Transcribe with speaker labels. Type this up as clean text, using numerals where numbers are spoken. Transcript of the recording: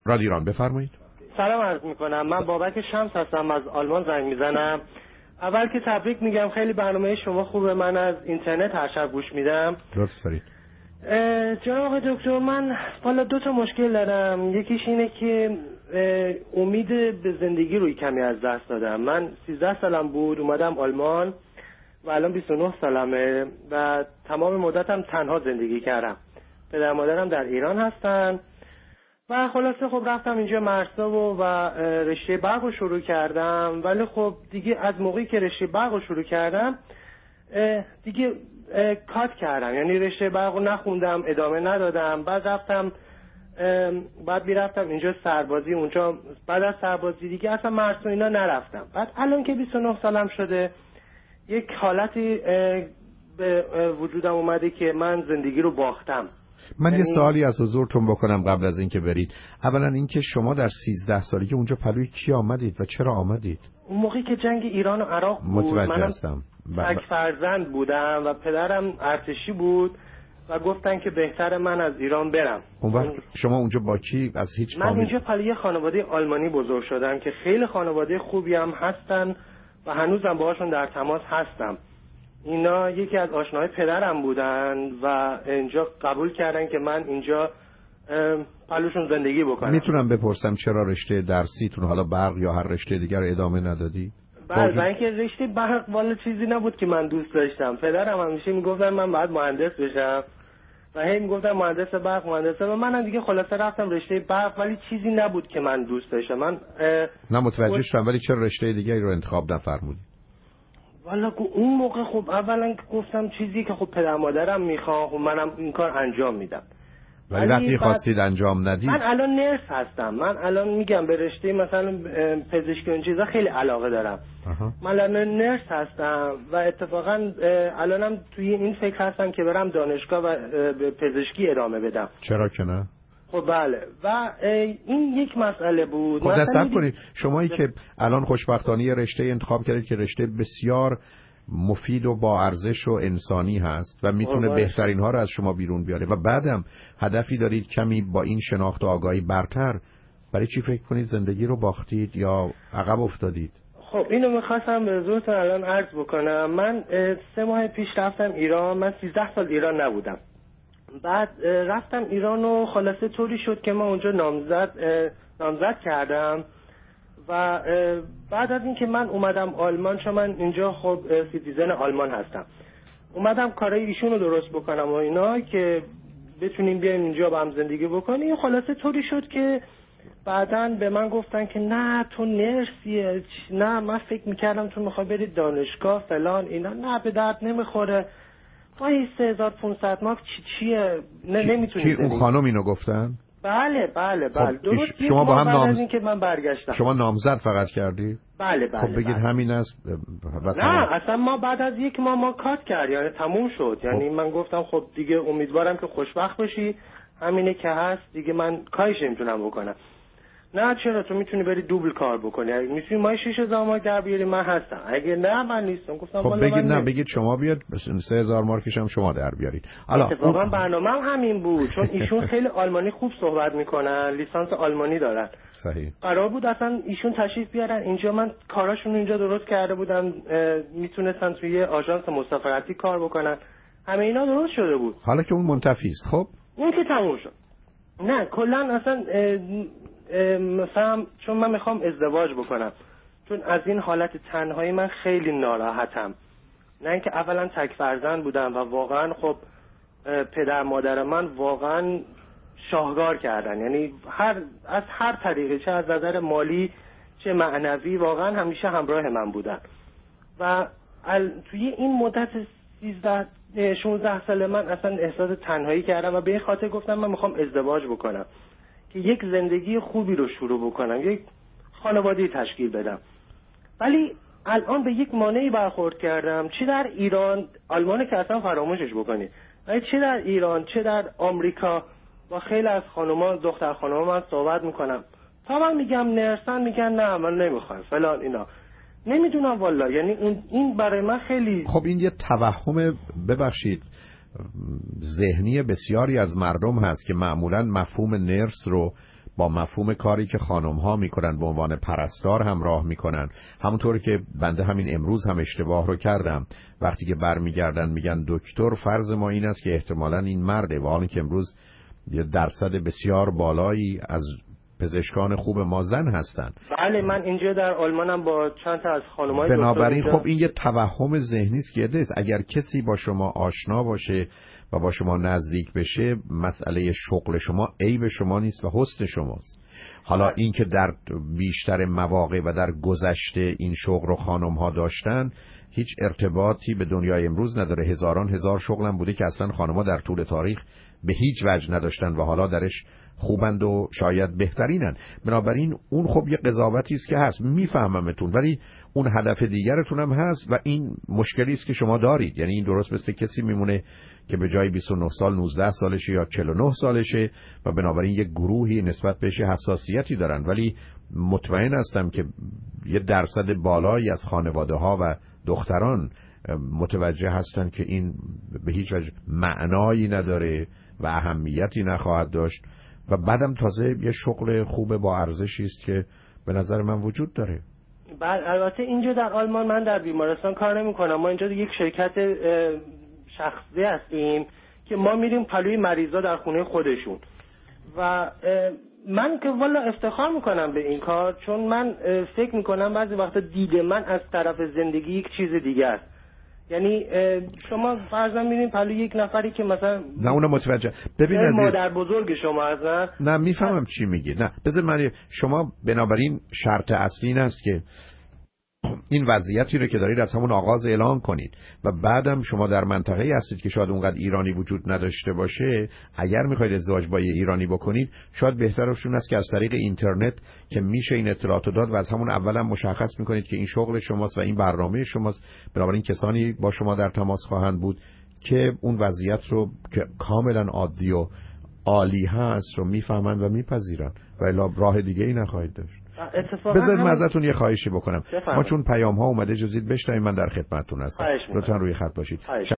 Speaker 1: رادیو ایران بفرمایید.
Speaker 2: سلام عرض میکنم. من بابک شمس هستم، از آلمان زنگ میزنم. اول که تبریک میگم، خیلی برنامه شما خوبه، من از اینترنت هر شب گوش میدم.
Speaker 1: لطف دارید.
Speaker 2: جناب آقای دکتر، من حالا 2 تا مشکل دارم. یکیش اینه که امید به زندگی روی کمی از دست دادم. من 13 سالم بود اومدم آلمان و الان 29 سالمه و تمام مدتم تنها زندگی کردم. پدر مادرم در ایران هستن و خلاصه خب رفتم اینجا مرسا و رشته برق رو شروع کردم. ولی خب دیگه از موقعی که رشته برق رو شروع کردم دیگه کات کردم، یعنی رشته برق رو نخوندم، ادامه ندادم. بعد رفتم بعد میرفتم اینجا سربازی، اونجا بعد از سربازی دیگه اصلا مرسا اینا نرفتم. بعد الان که 29 سالم شده یک حالتی به وجودم اومده که من زندگی رو باختم.
Speaker 1: من یه سوالی از حضورتون بکنم قبل از اینکه برید. اولا اینکه شما در 13 سالگی اونجا پلوی کی آمدید و چرا آمدید؟
Speaker 2: اون موقعی که جنگ ایران و عراق بود،
Speaker 1: متوجه هستم.
Speaker 2: تک فرزند بودم و پدرم ارتشی بود و گفتن که بهتر من از ایران برم.
Speaker 1: اون وقت شما اونجا با کی؟ از هیچ
Speaker 2: من اینجا پلوی خانواده آلمانی بزرگ شدم که خیلی خانواده خوبی هم هستن و هنوزم باهاشون در تماس هستم. اینا یکی از آشناهای پدرم بودن و اینجا قبول کردن که من اینجا پلوشون زندگی بکنم.
Speaker 1: میتونم بپرسم چرا رشته درسیتون، حالا برق یا هر رشته دیگر ادامه ندادی؟
Speaker 2: بله، اینکه رشته برق والا چیزی نبود که من دوست داشتم. پدرم همیشه میگفتن من باید مهندس بشم و هی میگفتن مهندس برق و منم دیگه خلاصه رفتم رشته برق، ولی چیزی نبود که من دوست داشتم. من
Speaker 1: نه متوجه شدم، ولی چرا رشته دیگری رو انتخاب نفرمودی؟
Speaker 2: والا اون موقع خب اولا گفتم چیزی که خب پدر مادرم میخوام و منم این کار انجام میدم.
Speaker 1: ولی وقتی خواستید انجام ندید.
Speaker 2: من الان نرس هستم، من الان میگم به رشته مثلا پزشکی و این چیزا خیلی علاقه دارم. من الان نرس هستم و اتفاقا الانم توی این فکر هستم که برم دانشگاه و به پزشکی ادامه بدم.
Speaker 1: چرا که نه؟
Speaker 2: خب بله، و این یک مسئله بود.
Speaker 1: خب دست کنید شمایی که الان خوشبختانه یه رشته انتخاب کردید که رشته بسیار مفید و با ارزش و انسانی هست و میتونه بهترین ها رو از شما بیرون بیاره و بعدم هدفی دارید کمی با این شناخت و آگاهی برتر، برای چی فکر کنید زندگی رو باختید یا عقب افتادید؟
Speaker 2: خب اینو میخواستم به حضورتون الان عرض بکنم. من 3 ماه پیش رفتم ایران. من 13 سال ایران نبودم. بعد رفتم ایران و خلاصه طوری شد که من اونجا نامزد کردم و بعد از اینکه من اومدم آلمان، چون من اینجا خب سیتیزن آلمان هستم، اومدم کارهای ایشون رو درست بکنم و اینا که بتونیم بیایم اینجا با هم زندگی بکنیم. خلاصه طوری شد که بعداً به من گفتن که نه تو نرسیه، نه من فکر میکردم تو میخوای بری دانشگاه فلان اینا، نه به درد نمیخوره، وای 3500 مارک چیه، نمیتونی.
Speaker 1: اون خانم اینو گفتن؟
Speaker 2: بله
Speaker 1: خب
Speaker 2: درست.
Speaker 1: شما با هم
Speaker 2: این که من برگشتم.
Speaker 1: شما نامزد فقط کردی؟
Speaker 2: بله
Speaker 1: خب بگید همین است.
Speaker 2: نه اصلا ما بعد از 1 ماه ما کات کرد، یعنی تموم شد. یعنی من گفتم خب دیگه امیدوارم که خوشبخت باشی، همینه که هست دیگه، من کارش نمیتونم بکنم. نه چرا، تو میتونی بری دوبل کار بکنی، اگه میتونی مای 6000 مارک در بیاری من هستم، اگه نه من نیستم. گفتم
Speaker 1: خب بگید نه، بگید شما بیاد 3000 مارکش هم شما در بیارید.
Speaker 2: اتفاقا برنامه‌م همین بود، چون ایشون خیلی آلمانی خوب صحبت میکنن، لیسانس آلمانی دارن.
Speaker 1: صحیح.
Speaker 2: قرار بود اصلا ایشون تشریف بیارن اینجا، من کاراشون اینجا درست کرده بودم، میتونستن توی آژانس مسافرتی کار بکنن، همه اینا درست شده بود.
Speaker 1: حالا که اون منتفی است. خب
Speaker 2: اون که تموم شد. نه کلا اصلا مثلا چون من میخوام ازدواج بکنم، چون از این حالت تنهایی من خیلی ناراحتم. نه اینکه اولا تک فرزند بودم و واقعا خب پدر مادر من واقعا شاهکار کردن، یعنی از هر طریقی، چه از نظر مالی چه معنوی، واقعا همیشه همراه من بودن و توی این مدت 16 سال من اصلا احساس تنهایی کردم و به این خاطر گفتم من میخوام ازدواج بکنم که یک زندگی خوبی رو شروع بکنم، یک خانواده تشکیل بدم. ولی الان به یک مانعی برخورد کردم، چه در ایران، آلمان که اصلا فراموشش بکنی، چه در ایران چه در آمریکا، با خیلی از خانوما، دختر خانوما من صحبت میکنم، تا من میگم نرسن میگن نه من نمیخوام فلان اینا، نمیدونم والا. یعنی این برای من خیلی
Speaker 1: خب این یه توهم، ببخشید، ذهنی بسیاری از مردم هست که معمولا مفهوم نرس رو با مفهوم کاری که خانم‌ها میکنن به عنوان پرستار همراه میکنن. همونطور که بنده همین امروز هم اشتباه رو کردم وقتی که برمیگردن میگن دکتر، فرض ما این است که احتمالاً این مرده، و حالا که امروز یه درصد بسیار بالایی از پزشکان خوب ما زن هستن.
Speaker 2: بله، من اینجا در آلمانم با چند تا از خانم‌های
Speaker 1: بنابراین خب این یه توهم ذهنی است که اگر کسی با شما آشنا باشه و با شما نزدیک بشه، مسئله شغل شما عیب شما نیست و حسن شماست. حالا این که در بیشتر مواقع و در گذشته این شغل رو خانم‌ها داشتن هیچ ارتباطی به دنیای امروز نداره. هزار شغلم بوده که اصلا خانم‌ها در طول تاریخ به هیچ وجه نداشتن و حالا درش خوبند و شاید بهترینن. بنابراین اون خب یه قضاوتی است که هست، میفهممتون، ولی اون هدف دیگرتون هم هست و این مشکلی است که شما دارید. یعنی این درست مثل کسی میمونه که به جای 29 سال 19 سالشه یا 49 سالشه و بنابراین یک گروهی نسبت بهش حساسیتی دارن، ولی مطمئن هستم که یه درصد بالایی از خانواده‌ها و دختران متوجه هستن که این به هیچ وجه معنایی نداره و اهمیتی نخواهد داشت و بعدم تازه یه شغل خوب با ارزشی است که به نظر من وجود داره.
Speaker 2: بله، البته اینجا در آلمان من در بیمارستان کار نمی‌کنم. ما اینجا یک شرکت شخصی هستیم که ما میریم پلوی مریضا در خونه خودشون و من که والا افتخار میکنم به این کار، چون من فکر میکنم بعضی وقتا دید من از طرف زندگی یک چیز دیگه است. یعنی شما فرضاً میرین پلوی یک نفری که مثلا
Speaker 1: نه اونو متوجه. ببین عزیز،
Speaker 2: مادر بزرگ شما هستن. نه
Speaker 1: میفهمم چی میگی. نه بذار من، شما بنابراین شرط اصلی این است که این وضعیتی رو که دارید از همون آغاز اعلان کنید و بعدم شما در منطقه‌ای هستید که شاید اونقدر ایرانی وجود نداشته باشه. اگر میخواید ازدواج با یه ایرانی بکنید، شاید بهترشون است که از طریق اینترنت که میشه این اطلاعات رو داد و از همون اولم مشخص میکنید که این شغل شماست و این برنامه شماست. بنابراین کسانی با شما در تماس خواهند بود که اون وضعیت رو که کاملا عادی و عالی هست رو میفهمند و میپذیرن و الا راه دیگه ای نخواهید داشت. بذارید من ازتون یه خواهشی بکنم. ما چون پیام ها اومده جزید بشنویم، من در خدمتتون هستم. لطفا روی خط باشید.